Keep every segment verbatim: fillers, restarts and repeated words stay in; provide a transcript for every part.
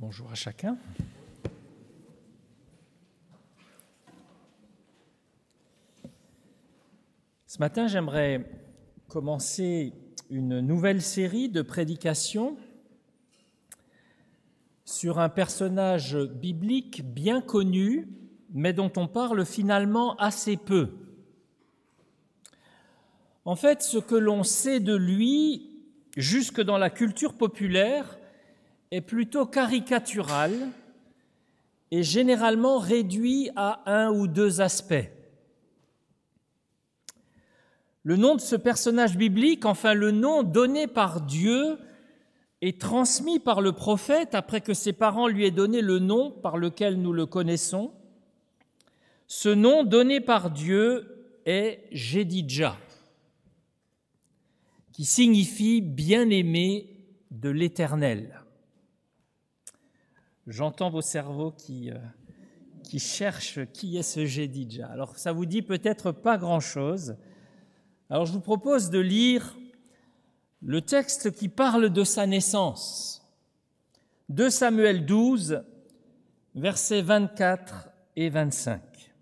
Bonjour à chacun. Ce matin, j'aimerais commencer une nouvelle série de prédications sur un personnage biblique bien connu, mais dont on parle finalement assez peu. En fait, ce que l'on sait de lui, jusque dans la culture populaire, est plutôt caricatural et généralement réduit à un ou deux aspects. Le nom de ce personnage biblique, enfin le nom donné par Dieu, est transmis par le prophète après que ses parents lui aient donné le nom par lequel nous le connaissons. Ce nom donné par Dieu est Jédidja, qui signifie « bien-aimé de l'Éternel ». J'entends vos cerveaux qui, euh, qui cherchent qui est ce Jédidja. Alors, ça vous dit peut-être pas grand-chose. Alors, je vous propose de lire le texte qui parle de sa naissance. deux Samuel douze, versets vingt-quatre et vingt-cinq.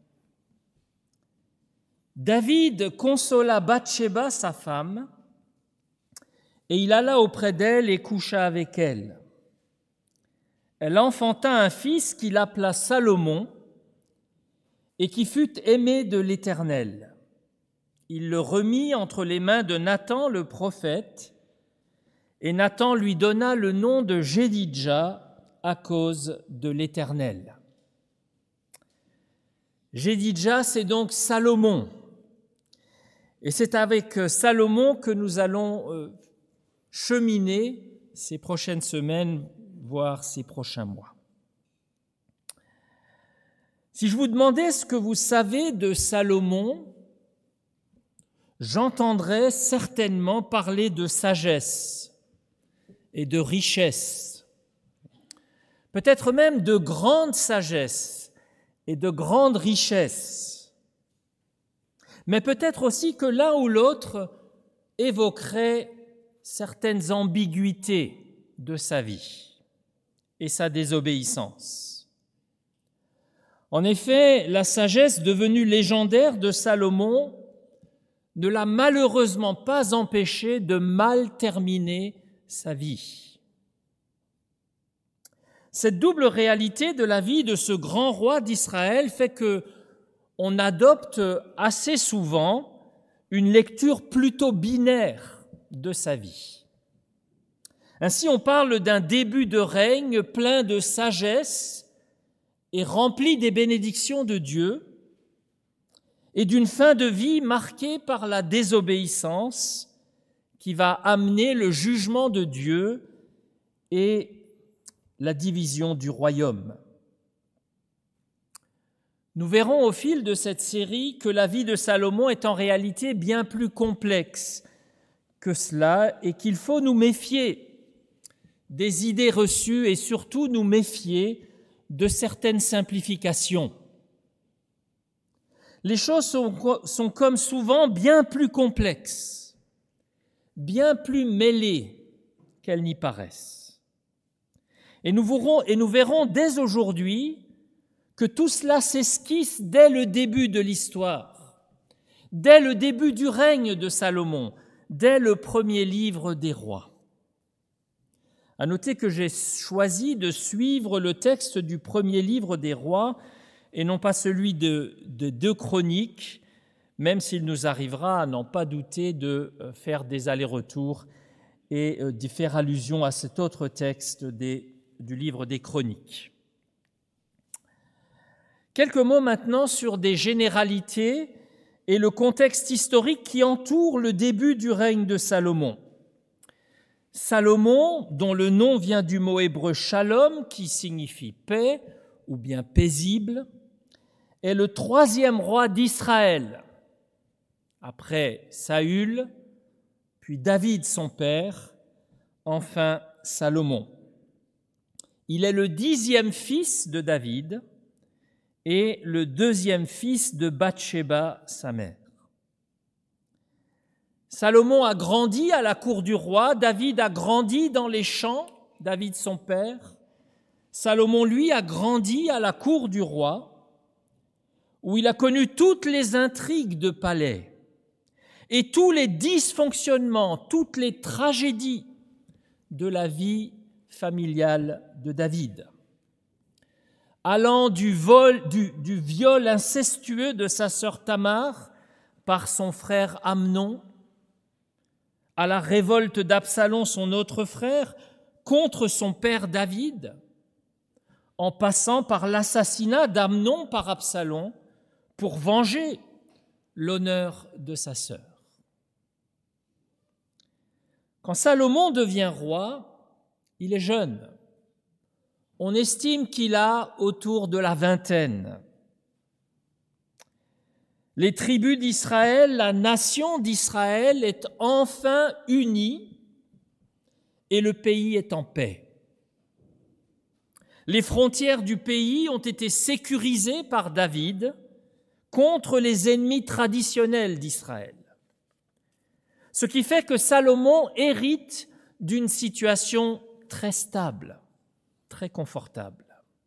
David consola Bathsheba, sa femme, et il alla auprès d'elle et coucha avec elle. Elle enfanta un fils qu'il appela Salomon et qui fut aimé de l'Éternel. Il le remit entre les mains de Nathan le prophète, et Nathan lui donna le nom de Jédidja à cause de l'Éternel. Jédidja, c'est donc Salomon, et c'est avec Salomon que nous allons cheminer ces prochaines semaines, voire ces prochains mois. Si je vous demandais ce que vous savez de Salomon, j'entendrais certainement parler de sagesse et de richesse, peut-être même de grande sagesse et de grande richesse, mais peut-être aussi que l'un ou l'autre évoquerait certaines ambiguïtés de sa vie et sa désobéissance. En effet, la sagesse devenue légendaire de Salomon ne l'a malheureusement pas empêché de mal terminer sa vie. Cette double réalité de la vie de ce grand roi d'Israël fait que on adopte assez souvent une lecture plutôt binaire de sa vie. Ainsi, on parle d'un début de règne plein de sagesse et rempli des bénédictions de Dieu, et d'une fin de vie marquée par la désobéissance qui va amener le jugement de Dieu et la division du royaume. Nous verrons au fil de cette série que la vie de Salomon est en réalité bien plus complexe que cela et qu'il faut nous méfier des idées reçues et surtout nous méfier de certaines simplifications. Les choses sont, sont comme souvent bien plus complexes, bien plus mêlées qu'elles n'y paraissent. Et nous verrons, et nous verrons dès aujourd'hui que tout cela s'esquisse dès le début de l'histoire, dès le début du règne de Salomon, dès le premier livre des rois. À noter que j'ai choisi de suivre le texte du premier livre des rois et non pas celui de, de deux chroniques, même s'il nous arrivera à n'en pas douter de faire des allers-retours et de faire allusion à cet autre texte des, du livre des chroniques. Quelques mots maintenant sur des généralités et le contexte historique qui entoure le début du règne de Salomon. Salomon, dont le nom vient du mot hébreu shalom, qui signifie paix ou bien paisible, est le troisième roi d'Israël, après Saül, puis David son père, enfin Salomon. Il est le dixième fils de David et le deuxième fils de Bathsheba, sa mère. Salomon a grandi à la cour du roi, David a grandi dans les champs, David son père, Salomon, lui, a grandi à la cour du roi, où il a connu toutes les intrigues de palais et tous les dysfonctionnements, toutes les tragédies de la vie familiale de David. Allant du, vol, du, du viol incestueux de sa sœur Tamar par son frère Amnon, à la révolte d'Absalom, son autre frère, contre son père David, en passant par l'assassinat d'Amnon par Absalom pour venger l'honneur de sa sœur. Quand Salomon devient roi, il est jeune. On estime qu'il a autour de la vingtaine. Les tribus d'Israël, la nation d'Israël est enfin unie et le pays est en paix. Les frontières du pays ont été sécurisées par David contre les ennemis traditionnels d'Israël. Ce qui fait que Salomon hérite d'une situation très stable, très confortable.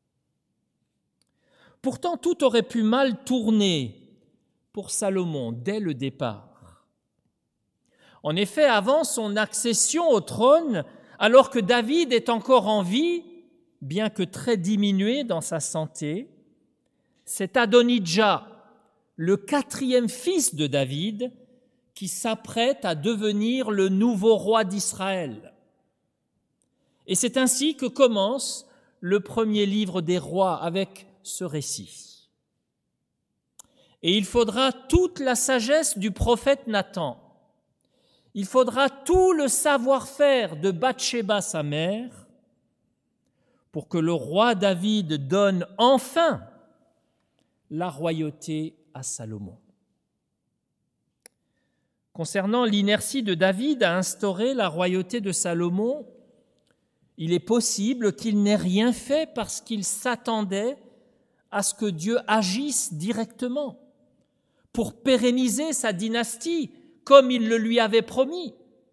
Pourtant, tout aurait pu mal tourner pour Salomon dès le départ. En effet, avant son accession au trône, alors que David est encore en vie, bien que très diminué dans sa santé, c'est Adonijah, le quatrième fils de David, qui s'apprête à devenir le nouveau roi d'Israël. Et c'est ainsi que commence le premier livre des rois avec ce récit. Et il faudra toute la sagesse du prophète Nathan, il faudra tout le savoir-faire de Bathsheba, sa mère, pour que le roi David donne enfin la royauté à Salomon. Concernant l'inertie de David à instaurer la royauté de Salomon, il est possible qu'il n'ait rien fait parce qu'il s'attendait à ce que Dieu agisse directement pour pérenniser sa dynastie comme il le lui avait promis.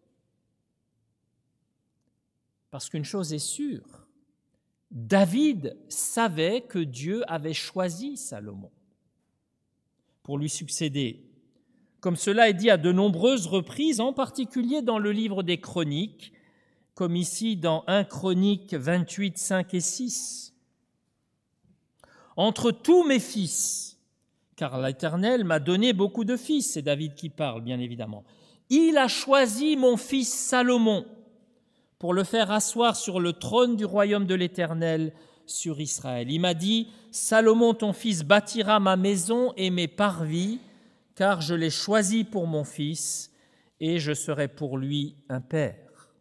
Parce qu'une chose est sûre, David savait que Dieu avait choisi Salomon pour lui succéder, comme cela est dit à de nombreuses reprises, en particulier dans le livre des Chroniques, comme ici dans un Chroniques vingt-huit, cinq et six. Entre tous mes fils, car l'Éternel m'a donné beaucoup de fils, c'est David qui parle, bien évidemment, il a choisi mon fils Salomon pour le faire asseoir sur le trône du royaume de l'Éternel sur Israël. Il m'a dit, Salomon, ton fils, bâtira ma maison et mes parvis, car je l'ai choisi pour mon fils, et je serai pour lui un père.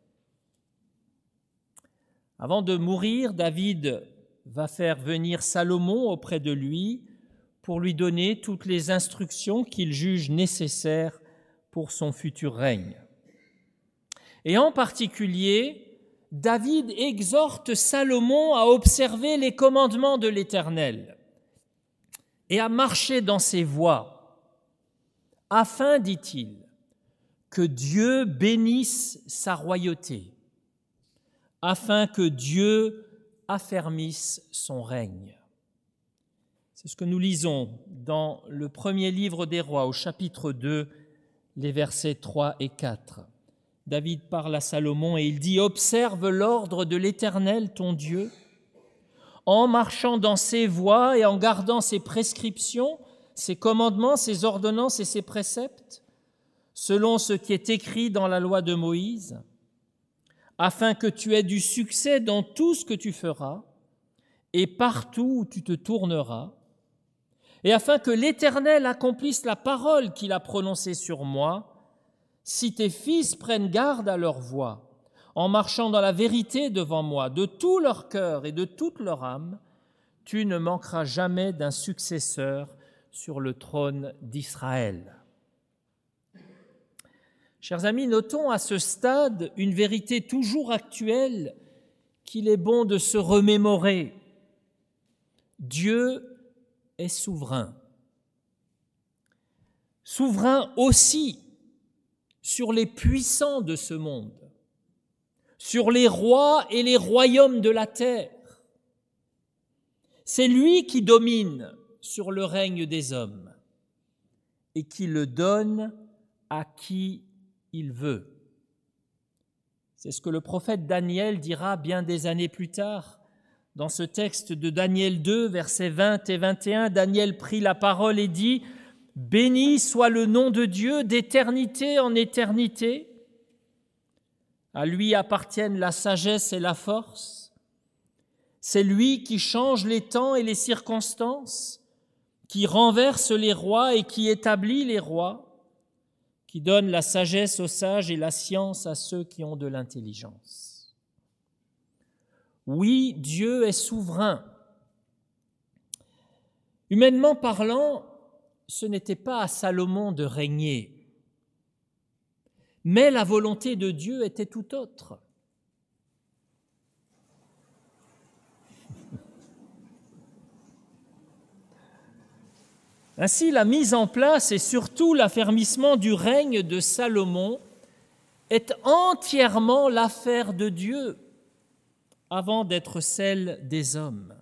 Avant de mourir, David va faire venir Salomon auprès de lui pour lui donner toutes les instructions qu'il juge nécessaires pour son futur règne. Et en particulier, David exhorte Salomon à observer les commandements de l'Éternel et à marcher dans ses voies, afin, dit-il, que Dieu bénisse sa royauté, afin que Dieu affermisse son règne. C'est ce que nous lisons dans le premier livre des rois, au chapitre deux, les versets trois et quatre. David parle à Salomon et il dit « Observe l'ordre de l'Éternel, ton Dieu, en marchant dans ses voies et en gardant ses prescriptions, ses commandements, ses ordonnances et ses préceptes, selon ce qui est écrit dans la loi de Moïse, afin que tu aies du succès dans tout ce que tu feras et partout où tu te tourneras, et afin que l'Éternel accomplisse la parole qu'il a prononcée sur moi, si tes fils prennent garde à leur voie, en marchant dans la vérité devant moi, de tout leur cœur et de toute leur âme, tu ne manqueras jamais d'un successeur sur le trône d'Israël. » Chers amis, notons à ce stade une vérité toujours actuelle qu'il est bon de se remémorer. Dieu est souverain. Souverain aussi sur les puissants de ce monde, sur les rois et les royaumes de la terre. C'est lui qui domine sur le règne des hommes et qui le donne à qui il veut. C'est ce que le prophète Daniel dira bien des années plus tard. Dans ce texte de Daniel deux, versets vingt et vingt et un, Daniel prit la parole et dit « Béni soit le nom de Dieu d'éternité en éternité. À lui appartiennent la sagesse et la force. C'est lui qui change les temps et les circonstances, qui renverse les rois et qui établit les rois, qui donne la sagesse aux sages et la science à ceux qui ont de l'intelligence. » Oui, Dieu est souverain. Humainement parlant, ce n'était pas à Salomon de régner, mais la volonté de Dieu était tout autre. Ainsi, la mise en place et surtout l'affermissement du règne de Salomon est entièrement l'affaire de Dieu avant d'être celle des hommes.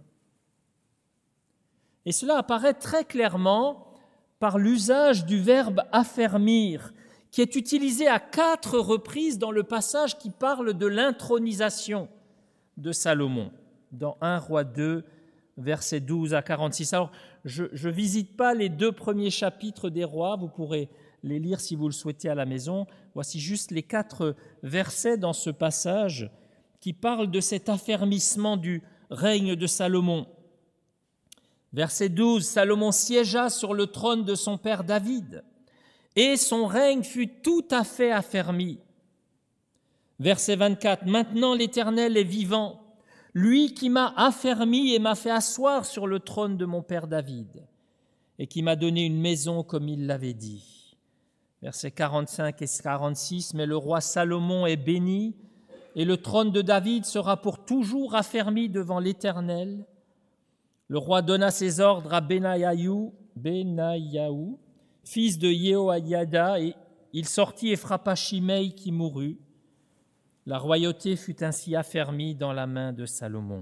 Et cela apparaît très clairement par l'usage du verbe « affermir » qui est utilisé à quatre reprises dans le passage qui parle de l'intronisation de Salomon, dans un Roi deux, versets douze à quarante-six. Alors, je ne visite pas les deux premiers chapitres des Rois, vous pourrez les lire si vous le souhaitez à la maison. Voici juste les quatre versets dans ce passage qui parlent de cet affermissement du règne de Salomon. Verset douze, Salomon siégea sur le trône de son père David, et son règne fut tout à fait affermi. Verset vingt-quatre, maintenant l'Éternel est vivant, lui qui m'a affermi et m'a fait asseoir sur le trône de mon père David, et qui m'a donné une maison comme il l'avait dit. Versets quarante-cinq et quarante-six, mais le roi Salomon est béni, et le trône de David sera pour toujours affermi devant l'Éternel. Le roi donna ses ordres à Benayahu, Benayahu, fils de Yehoiada, et il sortit et frappa Shimei qui mourut. La royauté fut ainsi affermie dans la main de Salomon.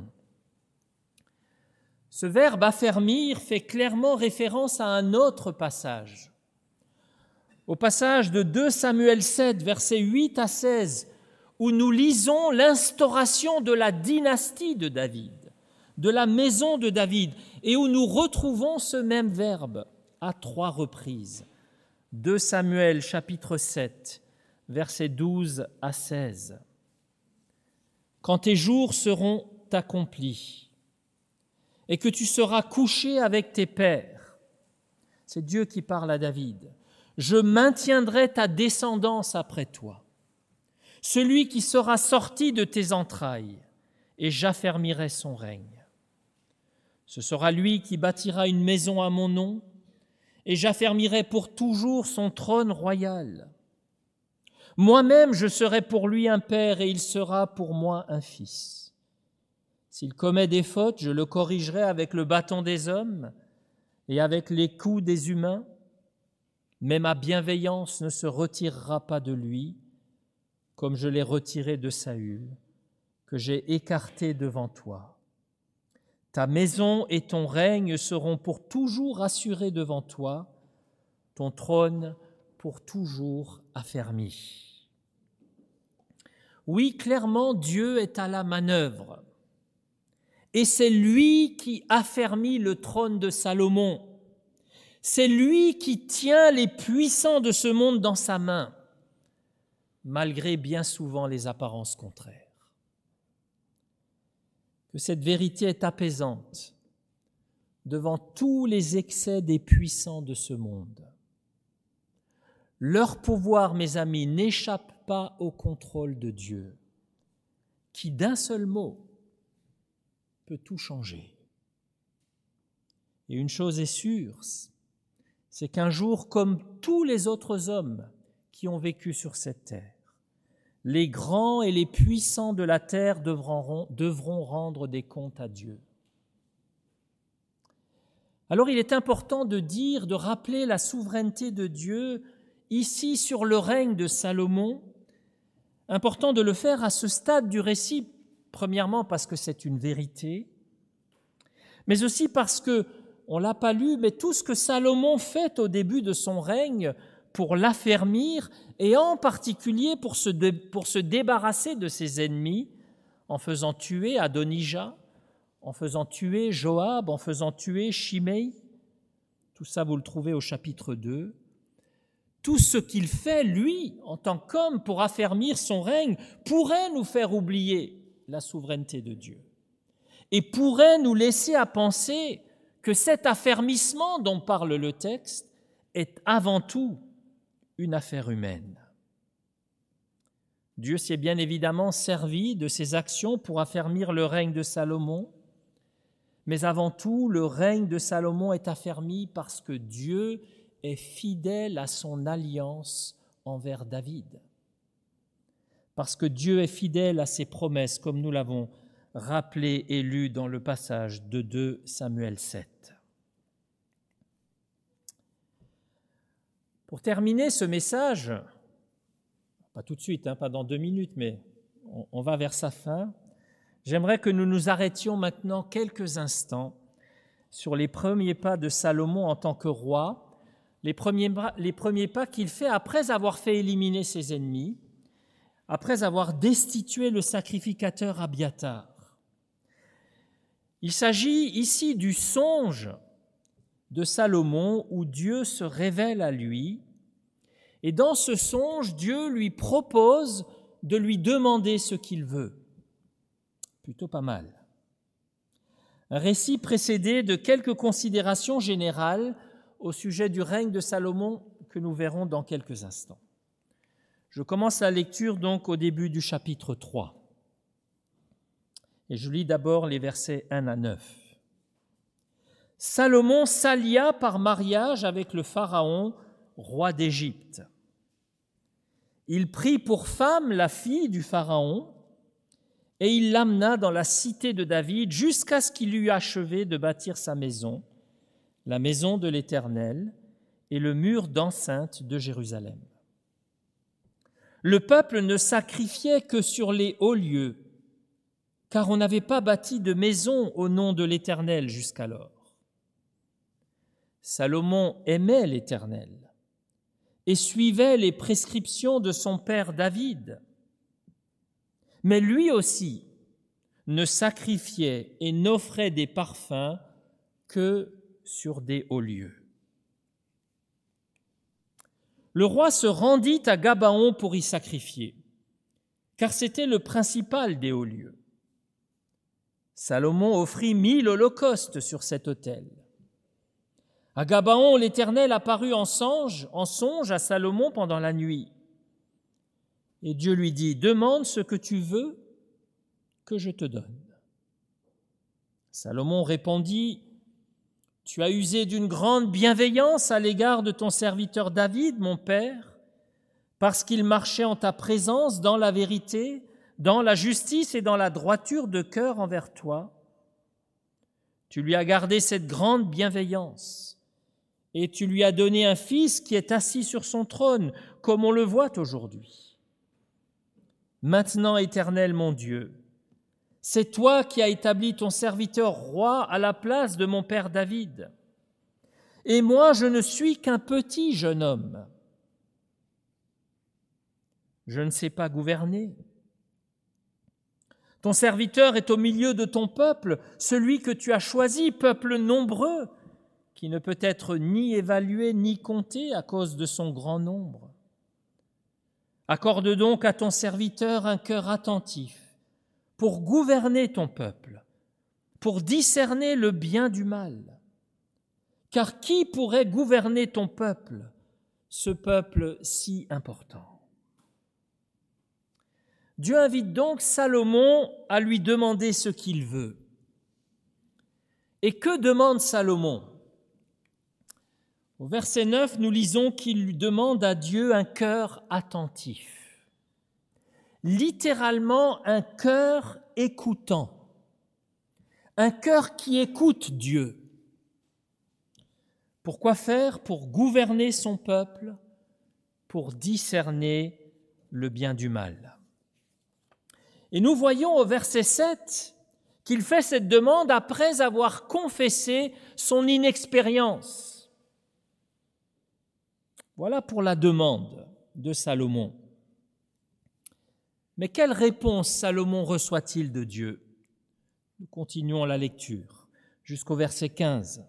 Ce verbe « affermir » fait clairement référence à un autre passage. Au passage de deux Samuel sept, versets huit à seize, où nous lisons l'instauration de la dynastie de David, de la maison de David, et où nous retrouvons ce même verbe à trois reprises. deux Samuel chapitre sept, versets douze à seize. Quand tes jours seront accomplis et que tu seras couché avec tes pères, c'est Dieu qui parle à David, je maintiendrai ta descendance après toi, celui qui sera sorti de tes entrailles, et j'affermirai son règne. Ce sera lui qui bâtira une maison à mon nom, et j'affermirai pour toujours son trône royal. Moi-même, je serai pour lui un père, et il sera pour moi un fils. S'il commet des fautes, je le corrigerai avec le bâton des hommes et avec les coups des humains, mais ma bienveillance ne se retirera pas de lui, comme je l'ai retiré de Saül, que j'ai écarté devant toi. Ta maison et ton règne seront pour toujours assurés devant toi, ton trône pour toujours affermi. Oui, clairement, Dieu est à la manœuvre, et c'est lui qui affermit le trône de Salomon. C'est lui qui tient les puissants de ce monde dans sa main, malgré bien souvent les apparences contraires. Que cette vérité est apaisante devant tous les excès des puissants de ce monde. Leur pouvoir, mes amis, n'échappe pas au contrôle de Dieu, qui d'un seul mot peut tout changer. Et une chose est sûre, c'est qu'un jour, comme tous les autres hommes qui ont vécu sur cette terre, les grands et les puissants de la terre devront, devront rendre des comptes à Dieu. Alors il est important de dire, de rappeler la souveraineté de Dieu ici sur le règne de Salomon. Important de le faire à ce stade du récit, premièrement parce que c'est une vérité, mais aussi parce que, on ne l'a pas lu, mais tout ce que Salomon fait au début de son règne pour l'affermir, et en particulier pour se, dé, pour se débarrasser de ses ennemis, en faisant tuer Adonijah, en faisant tuer Joab, en faisant tuer Shimei. Tout ça, vous le trouvez au chapitre deux. Tout ce qu'il fait, lui, en tant qu'homme, pour affermir son règne, pourrait nous faire oublier la souveraineté de Dieu et pourrait nous laisser à penser que cet affermissement dont parle le texte est avant tout une affaire humaine. Dieu s'est bien évidemment servi de ses actions pour affermir le règne de Salomon, mais avant tout, le règne de Salomon est affermi parce que Dieu est fidèle à son alliance envers David. Parce que Dieu est fidèle à ses promesses, comme nous l'avons rappelé et lu dans le passage de deux Samuel sept. Pour terminer ce message, pas tout de suite, hein, pas dans deux minutes, mais on, on va vers sa fin, j'aimerais que nous nous arrêtions maintenant quelques instants sur les premiers pas de Salomon en tant que roi, les premiers, les premiers pas qu'il fait après avoir fait éliminer ses ennemis, après avoir destitué le sacrificateur Abiathar. Il s'agit ici du songe de Salomon où Dieu se révèle à lui, et dans ce songe, Dieu lui propose de lui demander ce qu'il veut. Plutôt pas mal. Un récit précédé de quelques considérations générales au sujet du règne de Salomon que nous verrons dans quelques instants. Je commence la lecture donc au début du chapitre trois. Et je lis d'abord les versets un à neuf. Salomon s'allia par mariage avec le Pharaon, roi d'Égypte. Il prit pour femme la fille du Pharaon et il l'amena dans la cité de David jusqu'à ce qu'il eût achevé de bâtir sa maison, la maison de l'Éternel et le mur d'enceinte de Jérusalem. Le peuple ne sacrifiait que sur les hauts lieux, car on n'avait pas bâti de maison au nom de l'Éternel jusqu'alors. Salomon aimait l'Éternel et suivait les prescriptions de son père David. Mais lui aussi ne sacrifiait et n'offrait des parfums que sur des hauts lieux. Le roi se rendit à Gabaon pour y sacrifier, car c'était le principal des hauts lieux. Salomon offrit mille holocaustes sur cet autel. À Gabaon, l'Éternel apparut en songe, en songe à Salomon pendant la nuit. Et Dieu lui dit, « Demande ce que tu veux que je te donne. » Salomon répondit, « Tu as usé d'une grande bienveillance à l'égard de ton serviteur David, mon père, parce qu'il marchait en ta présence dans la vérité, dans la justice et dans la droiture de cœur envers toi. Tu lui as gardé cette grande bienveillance et tu lui as donné un fils qui est assis sur son trône, comme on le voit aujourd'hui. Maintenant, Éternel mon Dieu, c'est toi qui as établi ton serviteur roi à la place de mon père David. Et moi, je ne suis qu'un petit jeune homme. Je ne sais pas gouverner. Ton serviteur est au milieu de ton peuple, celui que tu as choisi, peuple nombreux, qui ne peut être ni évalué ni compté à cause de son grand nombre. Accorde donc à ton serviteur un cœur attentif pour gouverner ton peuple, pour discerner le bien du mal. Car qui pourrait gouverner ton peuple, ce peuple si important ? Dieu invite donc Salomon à lui demander ce qu'il veut. Et que demande Salomon ? Au verset neuf, nous lisons qu'il lui demande à Dieu un cœur attentif. Littéralement, un cœur écoutant. Un cœur qui écoute Dieu. Pourquoi faire ? Pour gouverner son peuple, pour discerner le bien du mal. Et nous voyons au verset sept qu'il fait cette demande après avoir confessé son inexpérience. Voilà pour la demande de Salomon. Mais quelle réponse Salomon reçoit-il de Dieu? Nous continuons la lecture jusqu'au verset quinze.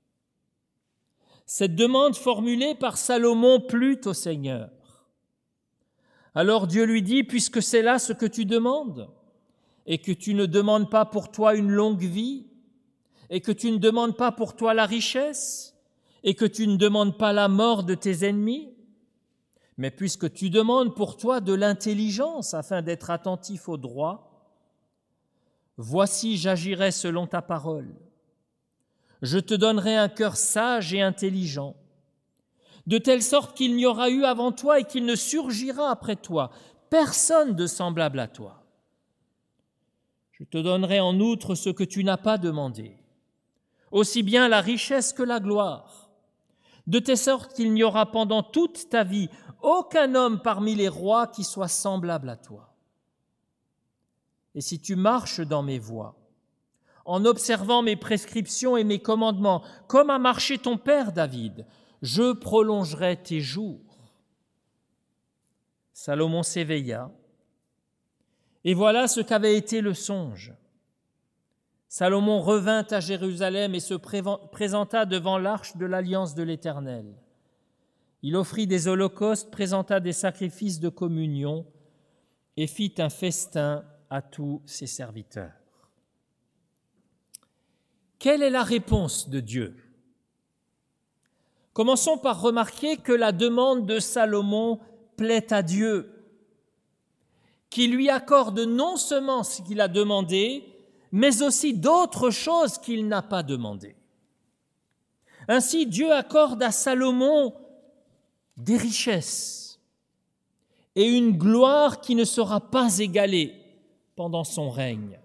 Cette demande formulée par Salomon plut au Seigneur. Alors Dieu lui dit, puisque c'est là ce que tu demandes, et que tu ne demandes pas pour toi une longue vie, et que tu ne demandes pas pour toi la richesse, et que tu ne demandes pas la mort de tes ennemis, mais puisque tu demandes pour toi de l'intelligence afin d'être attentif au droit, voici j'agirai selon ta parole. Je te donnerai un cœur sage et intelligent, de telle sorte qu'il n'y aura eu avant toi et qu'il ne surgira après toi personne de semblable à toi. Je te donnerai en outre ce que tu n'as pas demandé, aussi bien la richesse que la gloire, de telle sorte qu'il n'y aura pendant toute ta vie aucun homme parmi les rois qui soit semblable à toi. Et si tu marches dans mes voies, en observant mes prescriptions et mes commandements, comme a marché ton père David, je prolongerai tes jours. Salomon s'éveilla, et voilà ce qu'avait été le songe. Salomon revint à Jérusalem et se présenta devant l'arche de l'alliance de l'Éternel. Il offrit des holocaustes, présenta des sacrifices de communion et fit un festin à tous ses serviteurs. Quelle est la réponse de Dieu? Commençons par remarquer que la demande de Salomon plaît à Dieu, qui lui accorde non seulement ce qu'il a demandé, mais aussi d'autres choses qu'il n'a pas demandées. Ainsi, Dieu accorde à Salomon des richesses et une gloire qui ne sera pas égalée pendant son règne.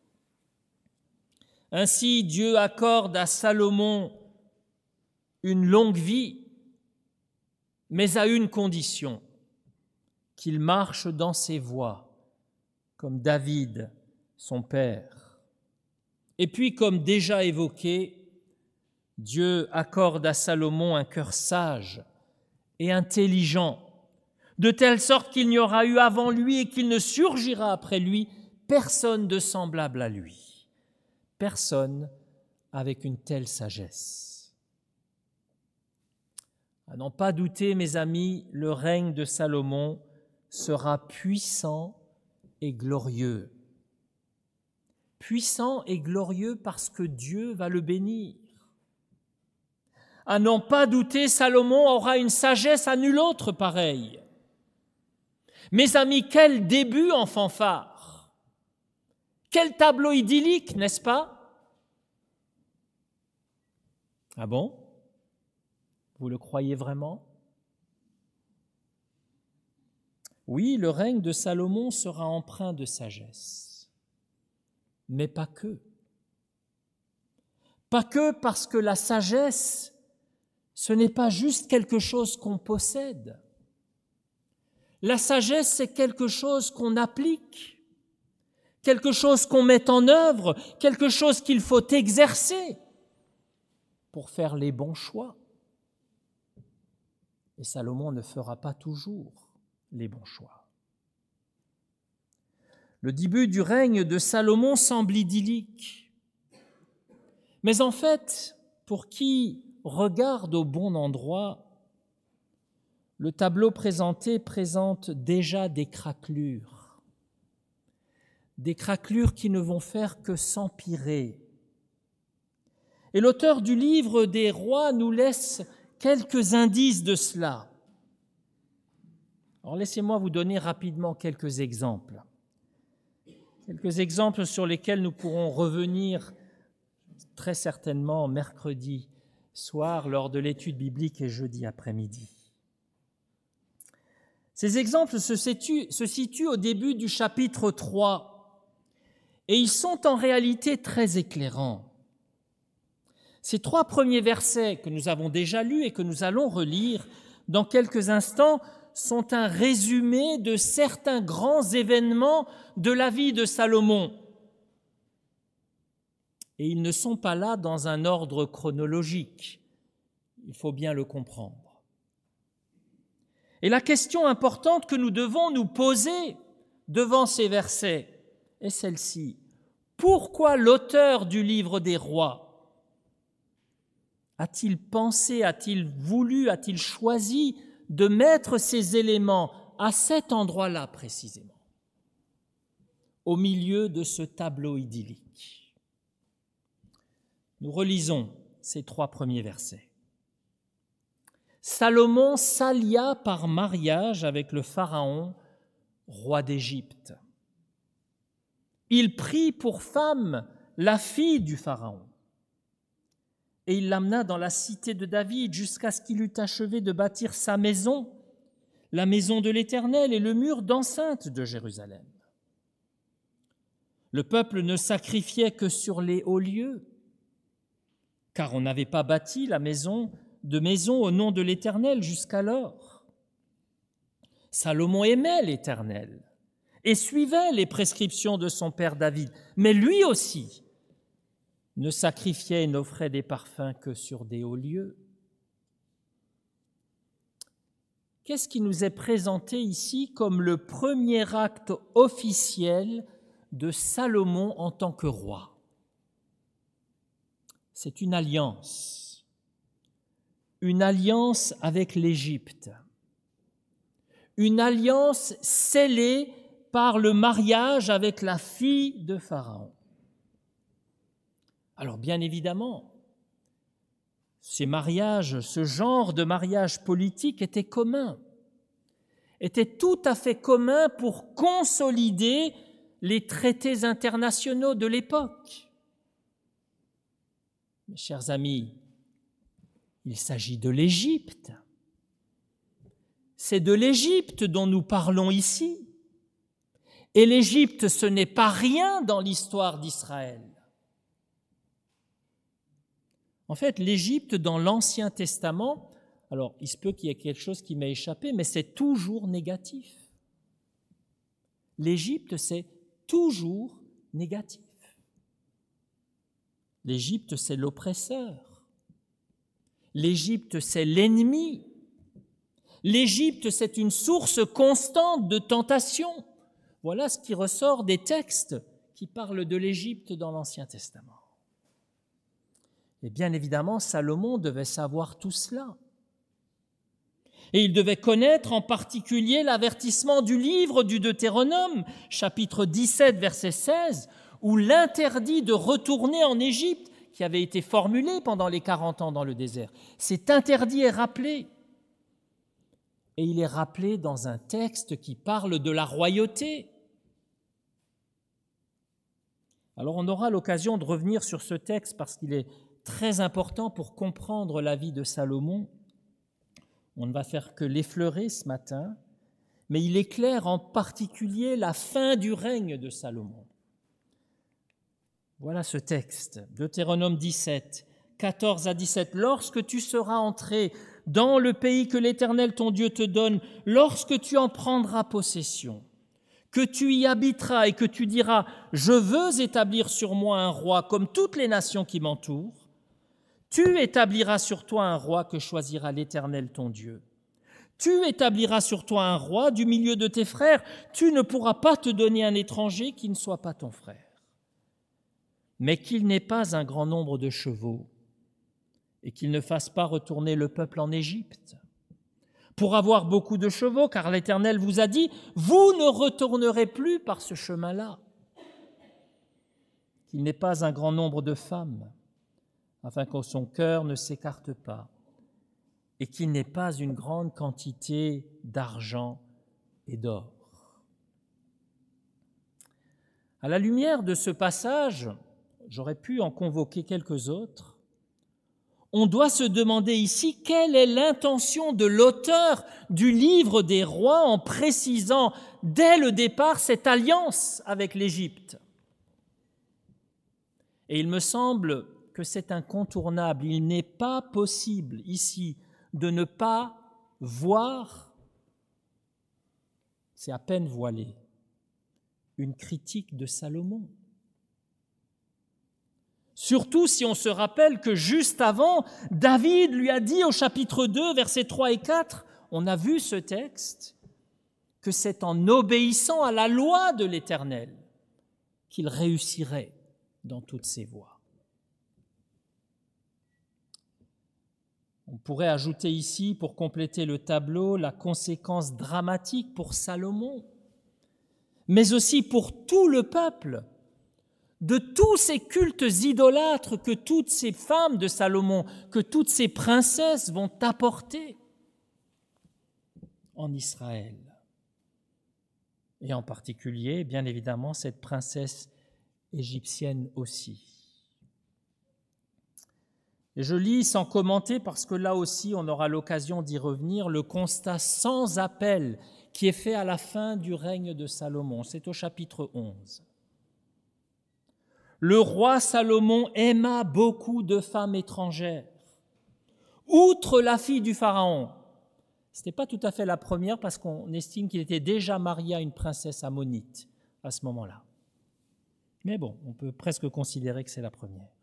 Ainsi, Dieu accorde à Salomon une longue vie, mais à une condition, qu'il marche dans ses voies, comme David, son père. Et puis, comme déjà évoqué, Dieu accorde à Salomon un cœur sage et intelligent, de telle sorte qu'il n'y aura eu avant lui et qu'il ne surgira après lui personne de semblable à lui, personne avec une telle sagesse. À n'en pas douter, mes amis, le règne de Salomon sera puissant et glorieux. Puissant et glorieux parce que Dieu va le bénir. À n'en pas douter, Salomon aura une sagesse à nul autre pareille. Mes amis, quel début en fanfare! Quel tableau idyllique, n'est-ce pas? Ah bon? Vous le croyez vraiment? Oui, le règne de Salomon sera empreint de sagesse, mais pas que. Pas que parce que la sagesse, ce n'est pas juste quelque chose qu'on possède. La sagesse, c'est quelque chose qu'on applique, quelque chose qu'on met en œuvre, quelque chose qu'il faut exercer pour faire les bons choix. Et Salomon ne fera pas toujours les bons choix. Le début du règne de Salomon semble idyllique. Mais en fait, pour qui regarde au bon endroit, le tableau présenté présente déjà des craquelures. Des craquelures qui ne vont faire que s'empirer. Et l'auteur du livre des rois nous laisse quelques indices de cela. Alors laissez-moi vous donner rapidement quelques exemples. Quelques exemples sur lesquels nous pourrons revenir très certainement mercredi soir lors de l'étude biblique et jeudi après-midi. Ces exemples se situent, se situent au début du chapitre trois et ils sont en réalité très éclairants. Ces trois premiers versets que nous avons déjà lus et que nous allons relire dans quelques instants sont un résumé de certains grands événements de la vie de Salomon. et ils ne sont pas là dans un ordre chronologique. Il faut bien le comprendre. Et la question importante que nous devons nous poser devant ces versets est celle-ci. Pourquoi l'auteur du livre des rois a-t-il pensé, a-t-il voulu, a-t-il choisi de mettre ces éléments à cet endroit-là précisément, au milieu de ce tableau idyllique? Nous relisons ces trois premiers versets. Salomon s'allia par mariage avec le Pharaon, roi d'Égypte. Il prit pour femme la fille du Pharaon et il l'amena dans la cité de David jusqu'à ce qu'il eût achevé de bâtir sa maison, la maison de l'Éternel et le mur d'enceinte de Jérusalem. Le peuple ne sacrifiait que sur les hauts lieux, car on n'avait pas bâti la maison de maison au nom de l'Éternel jusqu'alors. Salomon aimait l'Éternel et suivait les prescriptions de son père David, mais lui aussi ne sacrifiait et n'offrait des parfums que sur des hauts lieux. Qu'est-ce qui nous est présenté ici comme le premier acte officiel de Salomon en tant que roi? C'est une alliance, une alliance avec l'Égypte, une alliance scellée par le mariage avec la fille de Pharaon. Alors bien évidemment, ces mariages, ce genre de mariage politique était commun, était tout à fait commun pour consolider les traités internationaux de l'époque. Mes chers amis, il s'agit de l'Égypte. C'est de l'Égypte dont nous parlons ici. Et l'Égypte, ce n'est pas rien dans l'histoire d'Israël. En fait, l'Égypte, dans l'Ancien Testament, alors il se peut qu'il y ait quelque chose qui m'ait échappé, mais c'est toujours négatif. L'Égypte, c'est toujours négatif. L'Égypte, c'est l'oppresseur. L'Égypte, c'est l'ennemi. L'Égypte, c'est une source constante de tentation. Voilà ce qui ressort des textes qui parlent de l'Égypte dans l'Ancien Testament. Et bien évidemment, Salomon devait savoir tout cela. Et il devait connaître en particulier l'avertissement du livre du Deutéronome, chapitre dix-sept, verset seize, où l'interdit de retourner en Égypte, qui avait été formulé pendant les quarante ans dans le désert, cet interdit est rappelé. Et il est rappelé dans un texte qui parle de la royauté. Alors on aura l'occasion de revenir sur ce texte parce qu'il est très important pour comprendre la vie de Salomon. On ne va faire que l'effleurer ce matin, mais il éclaire en particulier la fin du règne de Salomon. Voilà ce texte, Deutéronome dix-sept, quatorze à dix-sept. « Lorsque tu seras entré dans le pays que l'Éternel ton Dieu te donne, lorsque tu en prendras possession, que tu y habiteras et que tu diras « Je veux établir sur moi un roi comme toutes les nations qui m'entourent », tu établiras sur toi un roi que choisira l'Éternel ton Dieu. Tu établiras sur toi un roi du milieu de tes frères, tu ne pourras pas te donner un étranger qui ne soit pas ton frère. Mais qu'il n'ait pas un grand nombre de chevaux et qu'il ne fasse pas retourner le peuple en Égypte pour avoir beaucoup de chevaux, car l'Éternel vous a dit, vous ne retournerez plus par ce chemin-là. Qu'il n'ait pas un grand nombre de femmes, afin que son cœur ne s'écarte pas, et qu'il n'ait pas une grande quantité d'argent et d'or. À la lumière de ce passage, j'aurais pu en convoquer quelques autres. On doit se demander ici quelle est l'intention de l'auteur du livre des rois en précisant dès le départ cette alliance avec l'Égypte. Et il me semble que c'est incontournable. Il n'est pas possible ici de ne pas voir, c'est à peine voilé, une critique de Salomon. Surtout si on se rappelle que juste avant, David lui a dit au chapitre deux, versets trois et quatre, on a vu ce texte, que c'est en obéissant à la loi de l'Éternel qu'il réussirait dans toutes ses voies. On pourrait ajouter ici, pour compléter le tableau, la conséquence dramatique pour Salomon, mais aussi pour tout le peuple, de tous ces cultes idolâtres que toutes ces femmes de Salomon, que toutes ces princesses vont apporter en Israël. Et en particulier, bien évidemment, cette princesse égyptienne aussi. Et je lis sans commenter, parce que là aussi on aura l'occasion d'y revenir, le constat sans appel qui est fait à la fin du règne de Salomon. C'est au chapitre onze. Le roi Salomon aima beaucoup de femmes étrangères, outre la fille du Pharaon. Ce n'était pas tout à fait la première, parce qu'on estime qu'il était déjà marié à une princesse ammonite à ce moment-là. Mais bon, on peut presque considérer que c'est la première.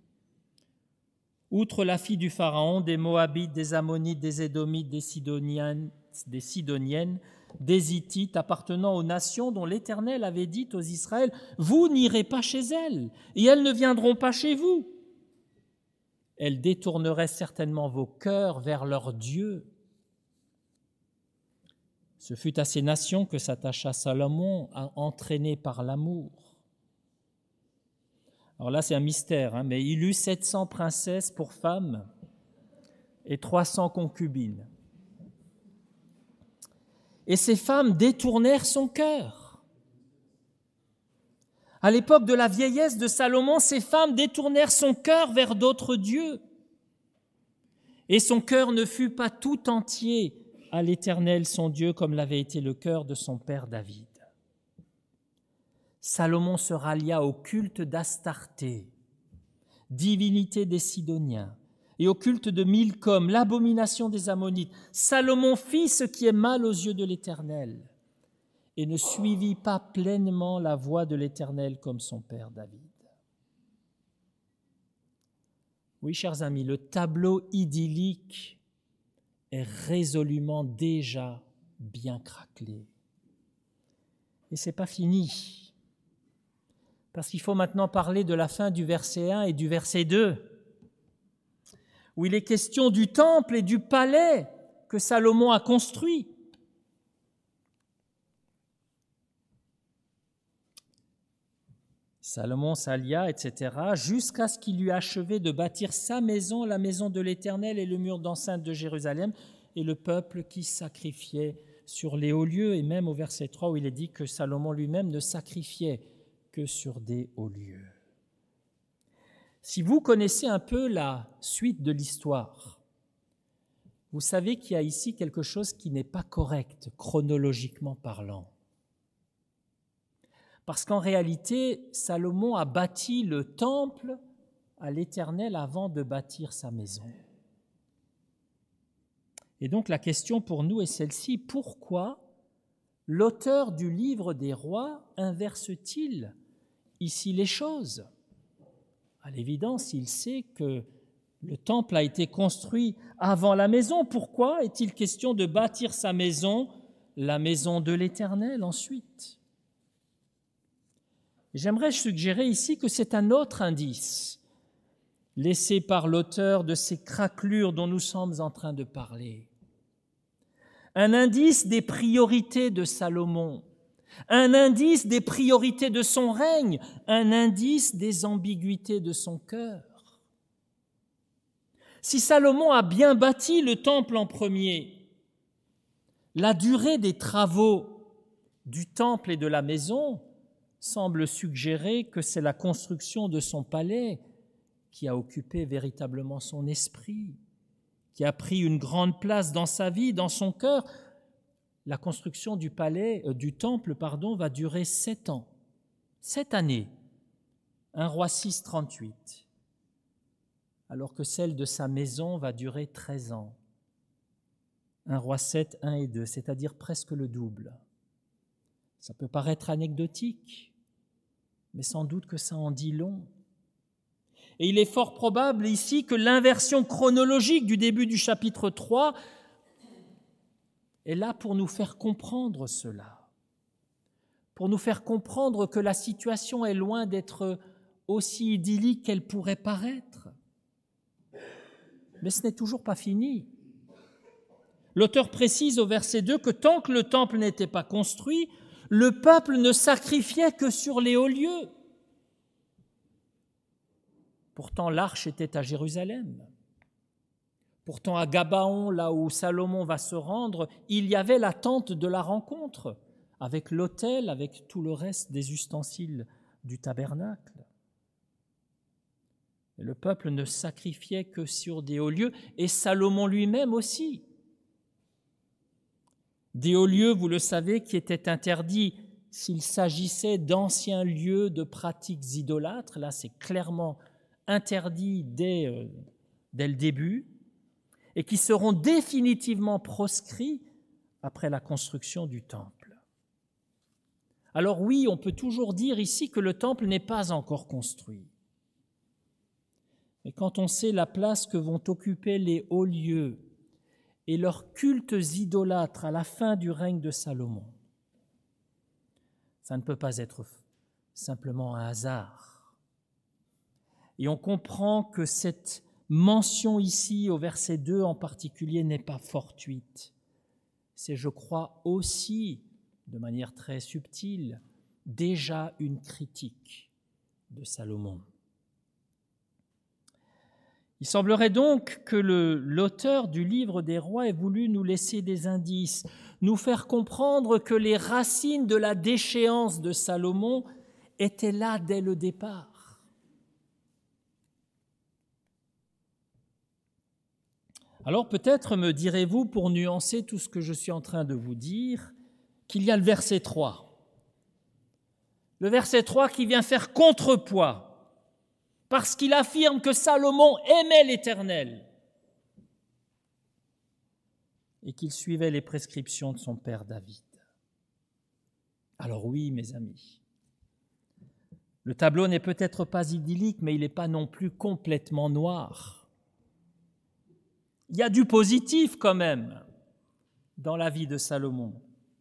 Outre la fille du Pharaon, des Moabites, des Ammonites, des Édomites, des Sidoniennes, des Sidoniennes, des Hittites appartenant aux nations dont l'Éternel avait dit aux Israël, « Vous n'irez pas chez elles, et elles ne viendront pas chez vous. » Elles détourneraient certainement vos cœurs vers leur Dieu. Ce fut à ces nations que s'attacha Salomon, entraîné par l'amour. Alors là, c'est un mystère, hein, mais il eut sept cents princesses pour femmes et trois cents concubines. Et ces femmes détournèrent son cœur. À l'époque de la vieillesse de Salomon, ces femmes détournèrent son cœur vers d'autres dieux. Et son cœur ne fut pas tout entier à l'Éternel, son Dieu, comme l'avait été le cœur de son père David. Salomon se rallia au culte d'Astarté, divinité des Sidoniens, et au culte de Milcom, l'abomination des Ammonites. Salomon fit ce qui est mal aux yeux de l'Éternel et ne suivit pas pleinement la voie de l'Éternel comme son père David. Oui, chers amis, le tableau idyllique est résolument déjà bien craquelé. Et ce n'est pas fini, parce qu'il faut maintenant parler de la fin du verset un et du verset deux, où il est question du temple et du palais que Salomon a construit. Salomon s'allia, et cetera, jusqu'à ce qu'il eût achevé de bâtir sa maison, la maison de l'Éternel et le mur d'enceinte de Jérusalem, et le peuple qui sacrifiait sur les hauts lieux, et même au verset trois où il est dit que Salomon lui-même ne sacrifiait que sur des hauts lieux. Si vous connaissez un peu la suite de l'histoire, vous savez qu'il y a ici quelque chose qui n'est pas correct, chronologiquement parlant. Parce qu'en réalité, Salomon a bâti le temple à l'Éternel avant de bâtir sa maison. Et donc la question pour nous est celle-ci, pourquoi l'auteur du livre des rois inverse-t-il ici les choses ? À l'évidence, il sait que le temple a été construit avant la maison. Pourquoi est-il question de bâtir sa maison, la maison de l'Éternel ensuite ? J'aimerais suggérer ici que c'est un autre indice laissé par l'auteur de ces craquelures dont nous sommes en train de parler. Un indice des priorités de Salomon, un indice des priorités de son règne, un indice des ambiguïtés de son cœur. Si Salomon a bien bâti le temple en premier, la durée des travaux du temple et de la maison semble suggérer que c'est la construction de son palais qui a occupé véritablement son esprit, qui a pris une grande place dans sa vie, dans son cœur. La construction du palais, euh, du temple, pardon, va durer sept ans, sept années. Un roi six, trente-huit, alors que celle de sa maison va durer treize ans. Un roi sept, un et deux, c'est-à-dire presque le double. Ça peut paraître anecdotique, mais sans doute que ça en dit long. Et il est fort probable ici que l'inversion chronologique du début du chapitre trois est là pour nous faire comprendre cela, pour nous faire comprendre que la situation est loin d'être aussi idyllique qu'elle pourrait paraître. Mais ce n'est toujours pas fini. L'auteur précise au verset deux que tant que le temple n'était pas construit, le peuple ne sacrifiait que sur les hauts lieux. Pourtant, l'arche était à Jérusalem. Pourtant, à Gabaon, là où Salomon va se rendre, il y avait la tente de la rencontre, avec l'autel, avec tout le reste des ustensiles du tabernacle. Et le peuple ne sacrifiait que sur des hauts lieux, et Salomon lui-même aussi. Des hauts lieux, vous le savez, qui étaient interdits s'il s'agissait d'anciens lieux de pratiques idolâtres. Là, c'est clairement interdit dès, euh, dès le début, et qui seront définitivement proscrits après la construction du temple. Alors oui, on peut toujours dire ici que le temple n'est pas encore construit. Mais quand on sait la place que vont occuper les hauts lieux et leurs cultes idolâtres à la fin du règne de Salomon, ça ne peut pas être simplement un hasard. Et on comprend que cette mention ici, au verset deux en particulier, n'est pas fortuite. C'est, je crois, aussi, de manière très subtile, déjà une critique de Salomon. Il semblerait donc que le, l'auteur du livre des rois ait voulu nous laisser des indices, nous faire comprendre que les racines de la déchéance de Salomon étaient là dès le départ. Alors peut-être me direz-vous, pour nuancer tout ce que je suis en train de vous dire, qu'il y a le verset trois. Le verset trois qui vient faire contrepoids, parce qu'il affirme que Salomon aimait l'Éternel et qu'il suivait les prescriptions de son père David. Alors oui, mes amis, le tableau n'est peut-être pas idyllique, mais il n'est pas non plus complètement noir. Il y a du positif quand même dans la vie de Salomon.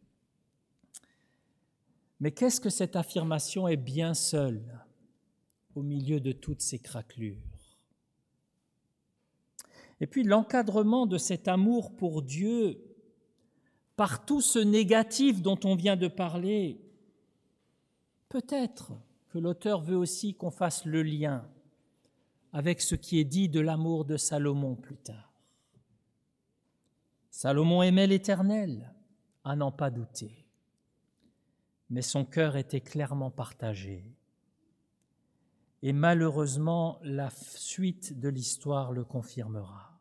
Mais qu'est-ce que cette affirmation est bien seule au milieu de toutes ces craquelures? Et puis l'encadrement de cet amour pour Dieu par tout ce négatif dont on vient de parler, peut-être que l'auteur veut aussi qu'on fasse le lien avec ce qui est dit de l'amour de Salomon plus tard. Salomon aimait l'Éternel, à n'en pas douter, mais son cœur était clairement partagé. Et malheureusement, la suite de l'histoire le confirmera.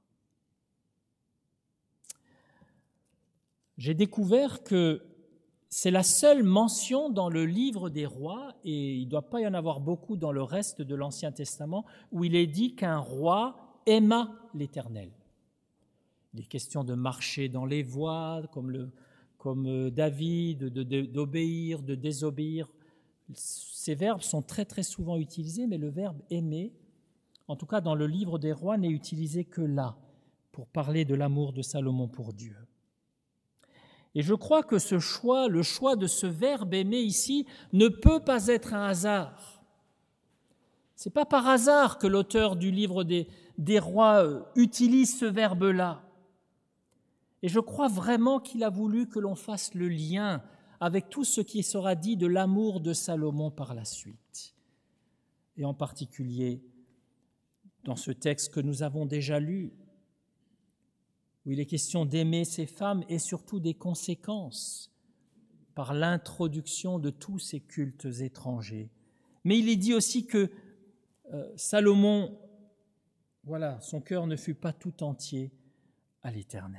J'ai découvert que c'est la seule mention dans le livre des rois, et il ne doit pas y en avoir beaucoup dans le reste de l'Ancien Testament, où il est dit qu'un roi aima l'Éternel. Il est question de marcher dans les voies, comme, le, comme David, de, de, d'obéir, de désobéir. Ces verbes sont très très souvent utilisés, mais le verbe « aimer », en tout cas dans le livre des rois, n'est utilisé que là, pour parler de l'amour de Salomon pour Dieu. Et je crois que ce choix, le choix de ce verbe « aimer » ici, ne peut pas être un hasard. Ce n'est pas par hasard que l'auteur du livre des, des rois utilise ce verbe-là. Et je crois vraiment qu'il a voulu que l'on fasse le lien avec tout ce qui sera dit de l'amour de Salomon par la suite. Et en particulier dans ce texte que nous avons déjà lu, où il est question d'aimer ces femmes et surtout des conséquences par l'introduction de tous ces cultes étrangers. Mais il est dit aussi que euh, Salomon, voilà, son cœur ne fut pas tout entier à l'Éternel.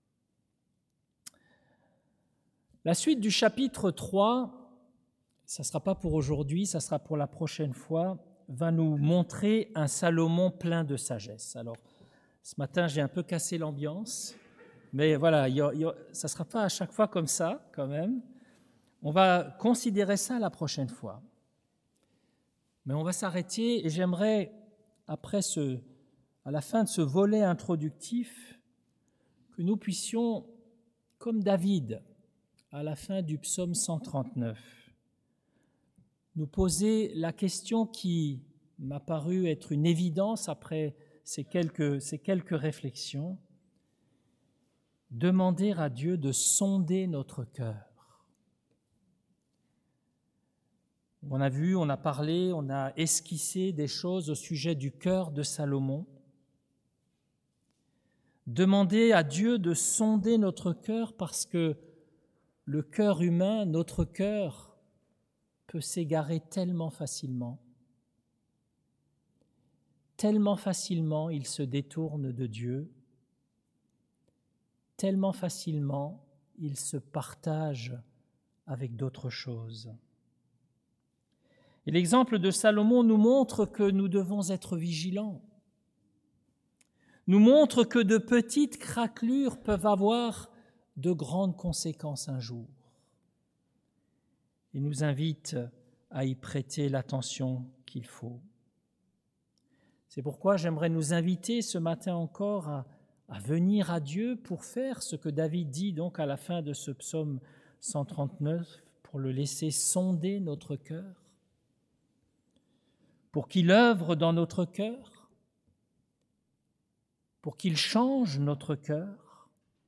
La suite du chapitre trois, ça ne sera pas pour aujourd'hui, ça sera pour la prochaine fois, va nous montrer un Salomon plein de sagesse. Alors, ce matin, j'ai un peu cassé l'ambiance, mais voilà, il y a, il y a, ça ne sera pas à chaque fois comme ça, quand même. On va considérer ça la prochaine fois. Mais on va s'arrêter et j'aimerais après ce, à la fin de ce volet introductif, que nous puissions, comme David, à la fin du psaume cent trente-neuf, nous poser la question qui m'a paru être une évidence après ces quelques, ces quelques réflexions, demander à Dieu de sonder notre cœur. On a vu, on a parlé, on a esquissé des choses au sujet du cœur de Salomon. Demander à Dieu de sonder notre cœur parce que le cœur humain, notre cœur, peut s'égarer tellement facilement. Tellement facilement il se détourne de Dieu. Tellement facilement il se partage avec d'autres choses. Et l'exemple de Salomon nous montre que nous devons être vigilants, nous montre que de petites craquelures peuvent avoir de grandes conséquences un jour. Il nous invite à y prêter l'attention qu'il faut. C'est pourquoi j'aimerais nous inviter ce matin encore à, à venir à Dieu pour faire ce que David dit donc à la fin de ce psaume cent trente-neuf, pour le laisser sonder notre cœur, pour qu'il œuvre dans notre cœur, pour qu'il change notre cœur.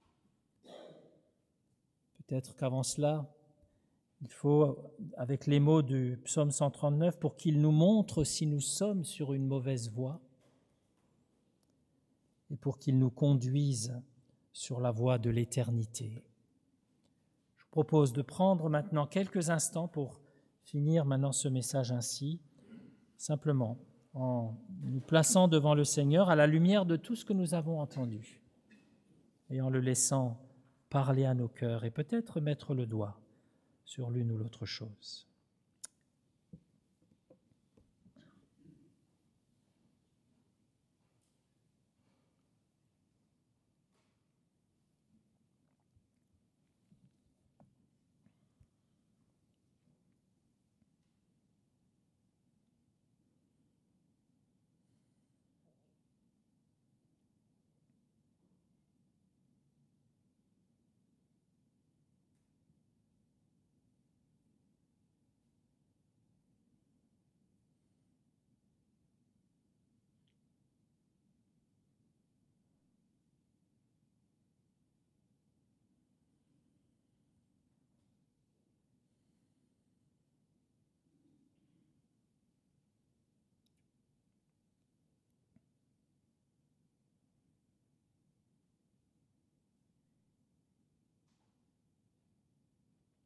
Peut-être qu'avant cela, il faut, avec les mots du psaume cent trente-neuf, pour qu'il nous montre si nous sommes sur une mauvaise voie et pour qu'il nous conduise sur la voie de l'éternité. Je vous propose de prendre maintenant quelques instants pour finir maintenant ce message ainsi, simplement en nous plaçant devant le Seigneur à la lumière de tout ce que nous avons entendu et en le laissant parler à nos cœurs et peut-être mettre le doigt sur l'une ou l'autre chose.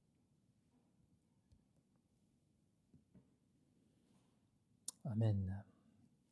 Amen.